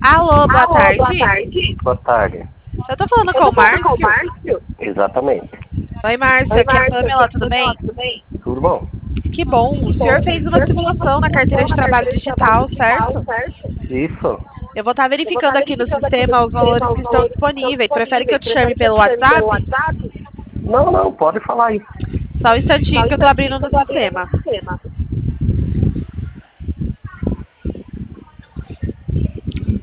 Alô, boa tarde. Boa tarde. Boa tarde. Eu tô falando com o Márcio. Exatamente. Oi, Márcio. Aqui é a Pamela, tudo bem? Tudo bom? Que bom. O senhor fez uma simulação na carteira de trabalho digital, certo? Isso. Eu vou estar verificando aqui no sistema os valores que estão disponíveis. Prefere que eu te chame pelo WhatsApp? Não, pode falar aí. Só um instantinho que eu tô abrindo no sistema.